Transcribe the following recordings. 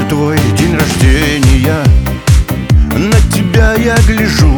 твой день рождения, на тебя я гляжу,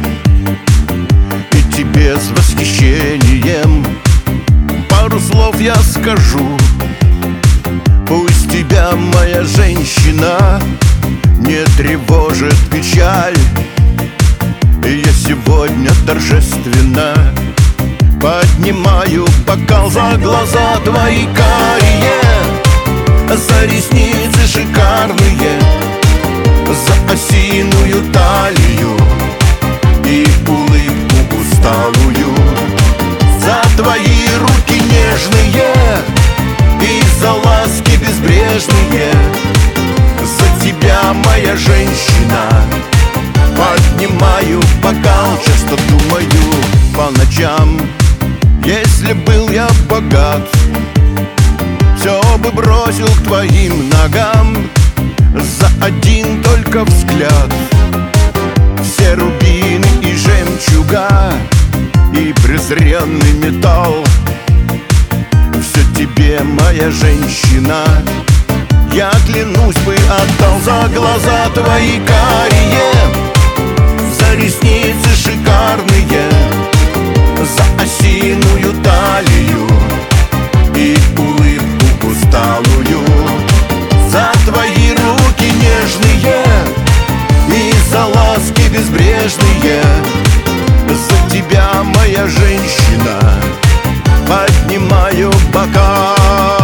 и тебе с восхищением пару слов я скажу. Пусть тебя, моя женщина, не тревожит печаль. Я сегодня торжественно поднимаю бокал за глаза твои карие, за ресницы шикарные, за осиную талию и улыбку усталую, за твои руки нежные и за ласки безбрежные. За тебя, моя женщина, поднимаю бокал, часто думаю по ночам. Если был я богат, все бы бросил к твоим ногам за один только взгляд. Все рубины и жемчуга и презренный металл, все тебе, моя женщина, я, клянусь, бы отдал за глаза твои карие, за ресницы шикарные, за осиную талию и улыбку усталую, за твои руки нежные и за ласки безбрежные. За тебя, моя женщина, поднимаю бокал.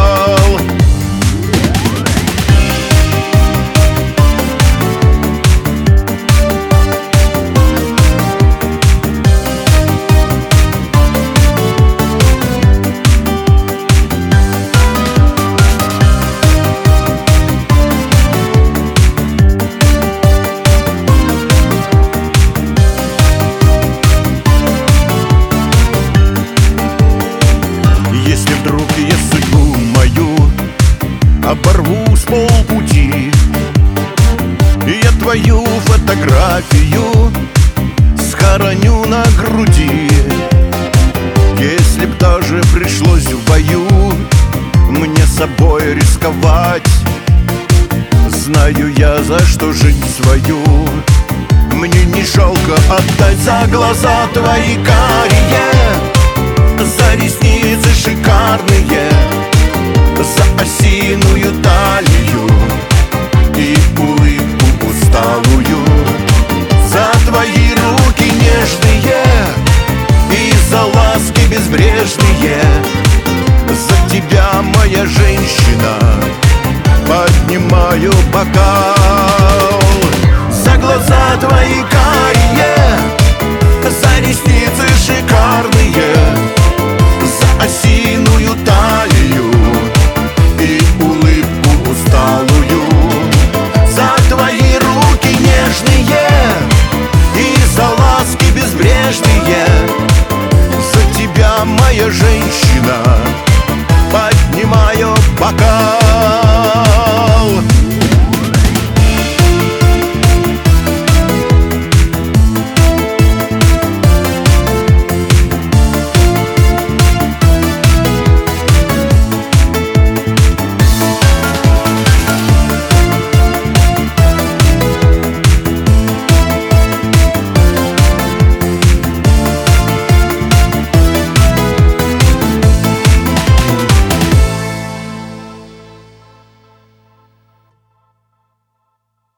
Если вдруг я судьбу мою оборву с полпути, и я твою фотографию схороню на груди, если б даже пришлось в бою мне собой рисковать, знаю я, за что жизнь свою мне не жалко отдать за глаза твои карие, за ресницы шикарные, за осиную талию и улыбку усталую, за твои руки нежные и за ласки безбрежные. За тебя, моя женщина, поднимаю бокал.